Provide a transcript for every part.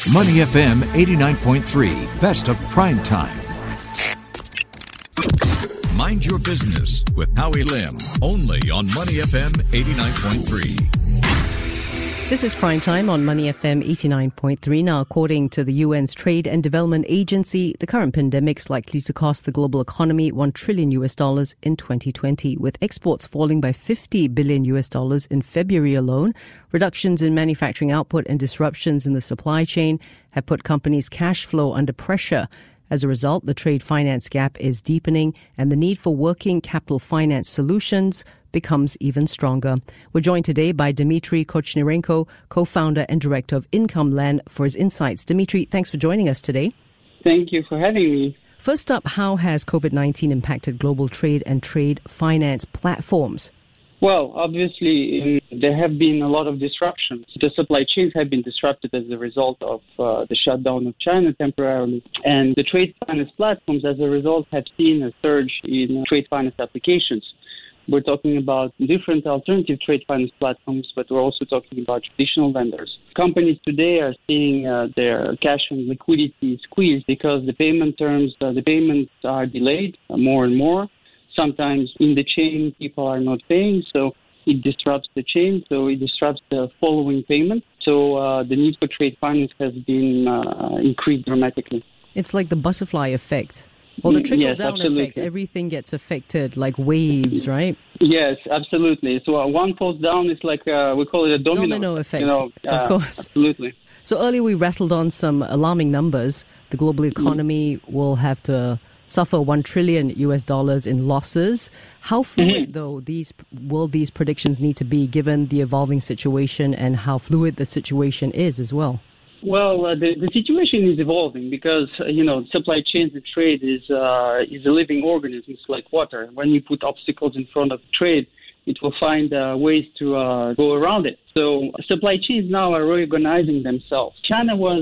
Money FM 89.3, best of prime time. Mind your business with Howie Lim, only on Money FM 89.3. This is Prime Time on Money FM 89.3. Now, according to the UN's Trade and Development Agency, the current pandemic is likely to cost the global economy $1 trillion in 2020, with exports falling by $50 billion in February alone. Reductions in manufacturing output and disruptions in the supply chain have put companies' cash flow under pressure. As a result, the trade finance gap is deepening and the need for working capital finance solutions becomes even stronger. We're joined today by Dmitry Kochnirenko, co-founder and director of IncomeLend, for his insights. Dmitry, thanks for joining us today. Thank you for having me. First up, how has COVID-19 impacted global trade and trade finance platforms? Well, obviously, there have been a lot of disruptions. The supply chains have been disrupted as a result of the shutdown of China temporarily. And the trade finance platforms, as a result, have seen a surge in trade finance applications. We're talking about different alternative trade finance platforms, but we're also talking about traditional vendors. Companies today are seeing their cash and liquidity squeezed because the payment terms, the payments are delayed more and more. Sometimes in the chain, people are not paying, so it disrupts the chain, so it disrupts the following payment. So the need for trade finance has been increased dramatically. It's like the butterfly effect. Or the trickle-down effect. Everything gets affected like waves, right? Yes, absolutely. So one falls down, it's like, we call it a domino effect, of course. Absolutely. So earlier we rattled on some alarming numbers. The global economy will have to suffer $1 trillion in losses. How fluid, though, will these predictions need to be given the evolving situation and how fluid the situation is as well? Well, the situation is evolving because, supply chains and trade is a living organism. It's like water. When you put obstacles in front of trade, it will find ways to go around it. So supply chains now are reorganizing themselves. China was,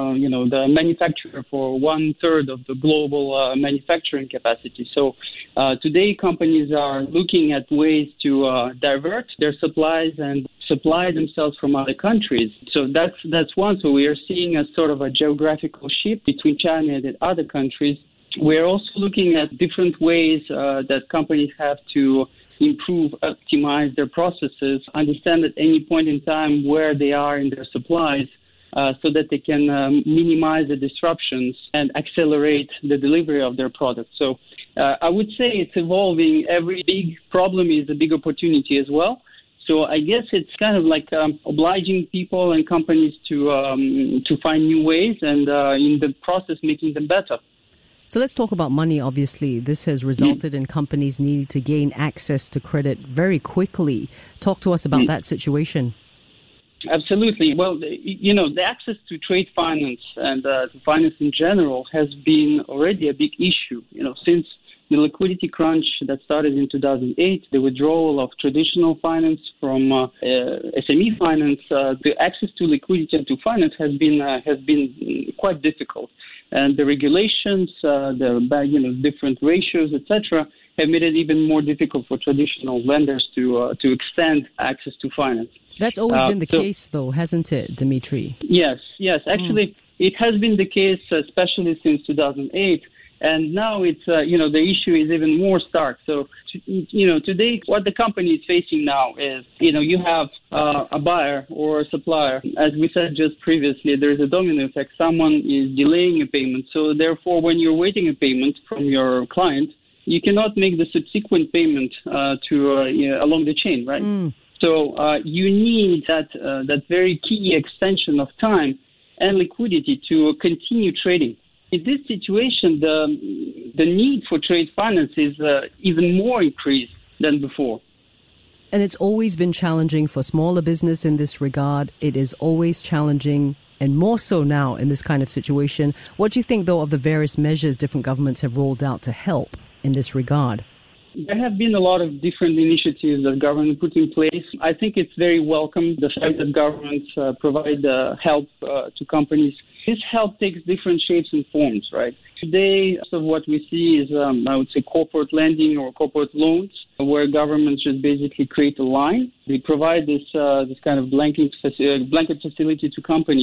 the manufacturer for 1/3 of the global manufacturing capacity. So today companies are looking at ways to divert their supplies and supply themselves from other countries. So that's one. So we are seeing a sort of a geographical shift between China and other countries. We're also looking at different ways that companies have to improve, optimize their processes, understand at any point in time where they are in their supplies so that they can minimize the disruptions and accelerate the delivery of their products. So I would say it's evolving. Every big problem is a big opportunity as well. So I guess it's kind of like obliging people and companies to find new ways and in the process making them better. So let's talk about money, obviously. This has resulted in companies needing to gain access to credit very quickly. Talk to us about that situation. Absolutely. Well, the access to trade finance and to finance in general has been already a big issue. Since the liquidity crunch that started in 2008, the withdrawal of traditional finance from SME finance, the access to liquidity and to finance has been quite difficult. And the regulations, different ratios, etc., have made it even more difficult for traditional lenders to extend access to finance. That's always been the case, though, hasn't it, Dmitry? Yes. Actually, it has been the case, especially since 2008. And now it's, the issue is even more stark. So, today what the company is facing now is, you have a buyer or a supplier. As we said just previously, there is a domino effect. Someone is delaying a payment. So therefore, when you're waiting a payment from your client, you cannot make the subsequent payment along the chain, right? So you need that very key extension of time and liquidity to continue trading. In this situation, the need for trade finance is even more increased than before. And it's always been challenging for smaller business in this regard. It is always challenging, and more so now in this kind of situation. What do you think, though, of the various measures different governments have rolled out to help in this regard? There have been a lot of different initiatives that government put in place. I think it's very welcome, the fact that governments provide help to companies. This help takes different shapes and forms, right? Today, so what we see is, I would say, corporate lending or corporate loans, where governments just basically create a line. They provide this kind of blanket facility to companies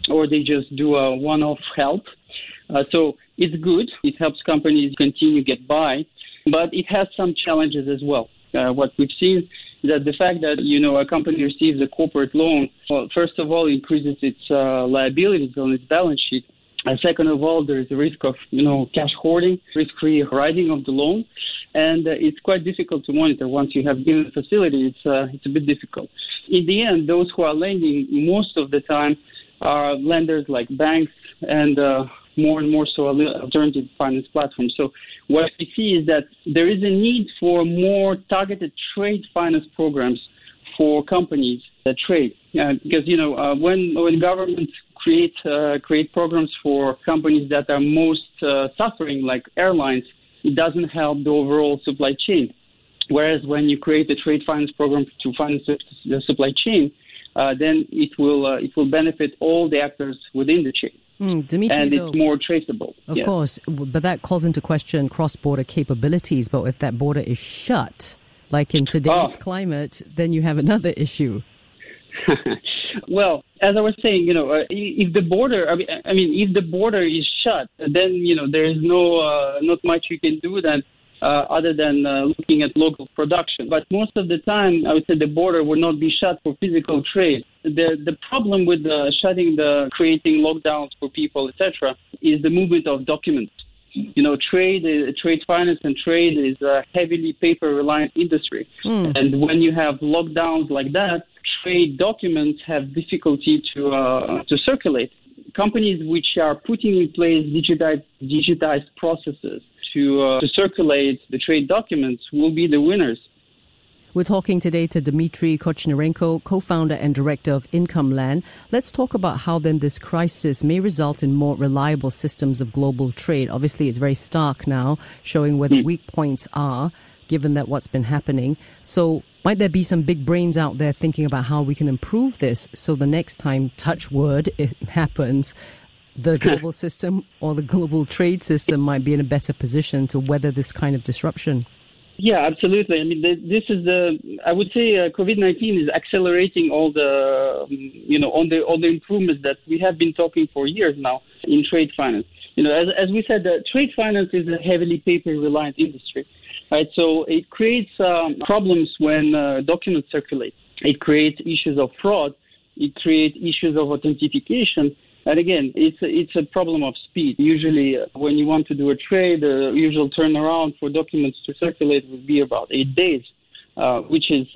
or they just do a one-off help. So it's good. It helps companies continue to get by, but it has some challenges as well. What we've seen is that the fact that, a company receives a corporate loan, well, first of all, increases its liabilities on its balance sheet. And second of all, there is a risk of, cash hoarding, risk-free writing of the loan. And it's quite difficult to monitor. Once you have given a facility, it's a bit difficult. In the end, those who are lending most of the time are lenders like banks and more and more so alternative finance platforms. So what we see is that there is a need for more targeted trade finance programs for companies that trade. Because, when governments create programs for companies that are most suffering, like airlines, it doesn't help the overall supply chain. Whereas when you create a trade finance program to finance the supply chain, then it will benefit all the actors within the chain. Dimitri, and it's more traceable. Of course, but that calls into question cross-border capabilities. But if that border is shut, like in today's climate, then you have another issue. Well, as I was saying, if the border, if the border is shut, then there is not much you can do then other than looking at local production. But most of the time, I would say the border would not be shut for physical trade. The problem with creating lockdowns for people, etc., is the movement of documents. Trade finance and trade is a heavily paper-reliant industry. And when you have lockdowns like that, trade documents have difficulty to circulate. Companies which are putting in place digitized processes to circulate the trade documents will be the winners. We're talking today to Dmitry Kochnarenko, co-founder and director of IncomeLand. Let's talk about how then this crisis may result in more reliable systems of global trade. Obviously, it's very stark now, showing where the weak points are, given that what's been happening. So might there be some big brains out there thinking about how we can improve this so the next time, touch wood, it happens, the global system or the global trade system might be in a better position to weather this kind of disruption? Yeah, absolutely. This is I would say COVID-19 is accelerating all the, all the improvements that we have been talking for years now in trade finance. As we said, trade finance is a heavily paper-reliant industry, right? So it creates problems when documents circulate. It creates issues of fraud. It creates issues of authentication. And again, it's a problem of speed. Usually, when you want to do a trade, the usual turnaround for documents to circulate would be about 8 days, which is,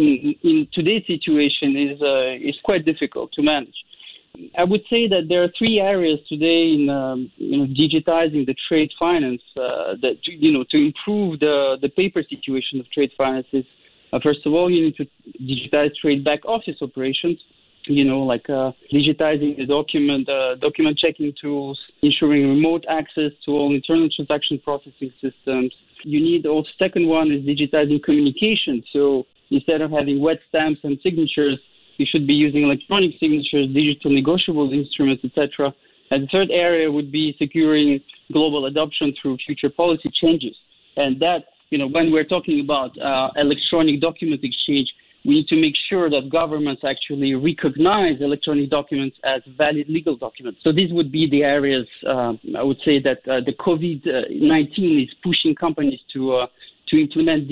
in today's situation, is quite difficult to manage. I would say that there are three areas today in digitizing the trade finance that to improve the paper situation of trade finances. First of all, you need to digitize trade back office operations. Like digitizing the document checking tools, ensuring remote access to all internal transaction processing systems. You need also, second one is digitizing communication. So instead of having wet stamps and signatures, you should be using electronic signatures, digital negotiable instruments, etc. And the third area would be securing global adoption through future policy changes. And that, when we're talking about electronic document exchange, we need to make sure that governments actually recognize electronic documents as valid legal documents. So these would be the areas, I would say, that the COVID-19 is pushing companies to implement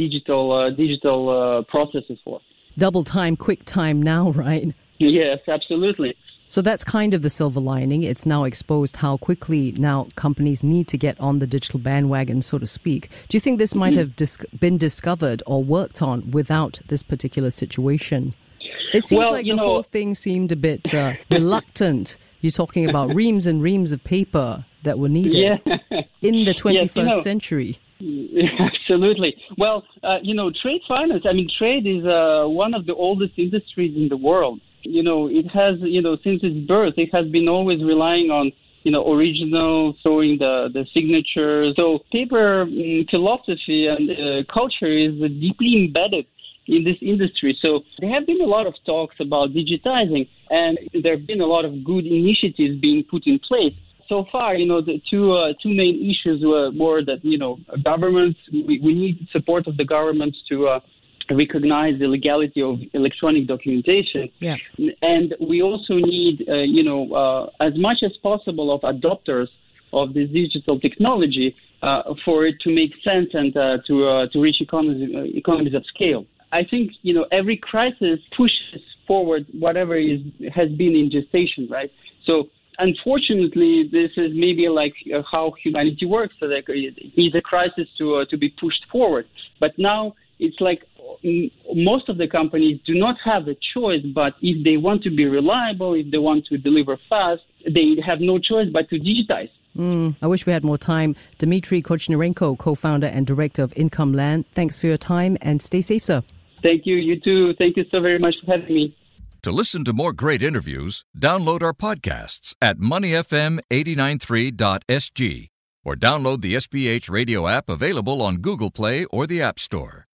digital processes for. Double time, quick time now, right? Yes, absolutely. So that's kind of the silver lining. It's now exposed how quickly now companies need to get on the digital bandwagon, so to speak. Do you think this might have been discovered or worked on without this particular situation? It seems like the whole thing seemed a bit reluctant. You're talking about reams and reams of paper that were needed in the 21st century. Absolutely. Well, trade finance, trade is one of the oldest industries in the world. It has, since its birth, it has been always relying on, original, showing the signatures. So paper philosophy and culture is deeply embedded in this industry. So there have been a lot of talks about digitizing, and there have been a lot of good initiatives being put in place. So far, the two main issues were that, governments, we need support of the governments to recognize the legality of electronic documentation. Yeah. And we also need, as much as possible of adopters of this digital technology for it to make sense and to reach economies of scale. I think, every crisis pushes forward whatever has been in gestation, right? So unfortunately, this is maybe like how humanity works. So like it needs a crisis to be pushed forward. But now it's like most of the companies do not have a choice, but if they want to be reliable, if they want to deliver fast, they have no choice but to digitize. I wish we had more time. Dmitry Kochnerenko, co-founder and director of Income Land, thanks for your time and stay safe, sir. Thank you. You too. Thank you so very much for having me. To listen to more great interviews, download our podcasts at moneyfm893.sg or download the SPH radio app available on Google Play or the App Store.